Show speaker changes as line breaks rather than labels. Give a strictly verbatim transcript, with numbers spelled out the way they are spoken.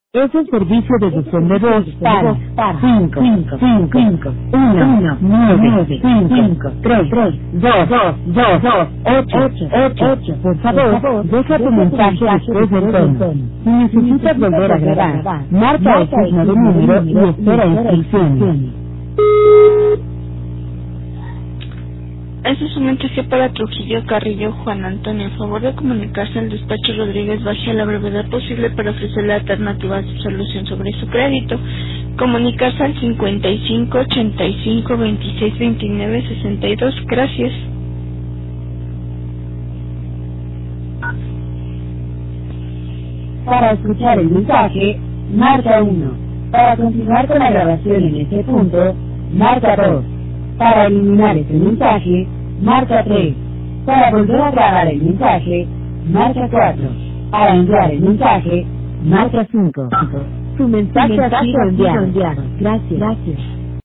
Es el servicio de buzón de voz para cinco, cinco, cinco, uno, nueve, cinco, tres, dos, dos, dos, ocho, ocho. Por favor, deja tu mensaje después del tono. Si necesitas volver a grabar, marca el signo de número y espera instrucciones.
Este es un mensaje para Trujillo Carrillo Juan Antonio. A favor de comunicarse al despacho Rodríguez Baje a la brevedad posible para ofrecerle alternativas de solución sobre su crédito. Comunicarse al cincuenta y cinco, ochenta y cinco, veintiséis, veintinueve, sesenta y dos. Gracias.
Para escuchar el mensaje, marca uno. Para continuar con la grabación en este punto, marca dos. Para eliminar este mensaje, marca tres. Para volver a grabar el mensaje, marca cuatro. Para enviar el mensaje, marca cinco. Su mensaje ha sido enviado. Gracias. Gracias.